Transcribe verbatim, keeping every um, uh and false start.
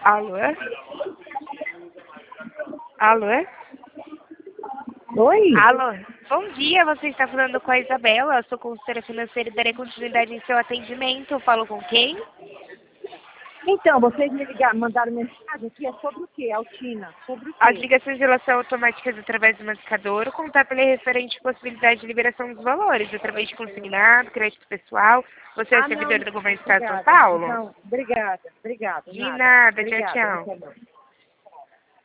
Alô? Alô? Oi? Alô? Bom dia, você está falando com a Isabela, eu sou consultora financeira e darei continuidade em seu atendimento. Eu falo com quem? Então, vocês me ligaram, mandaram mensagem aqui, é sobre o quê? Altina, sobre o As quê? ligações de relação automáticas através do notificador, o contato ele é referente à possibilidade de liberação dos valores, através de consignado, crédito pessoal. Você é o Ah, não, servidor do governo do Estado de São obrigada. Paulo? Não, obrigada, obrigada, De nada. nada, tchau, Obrigada, não tchau. quero não.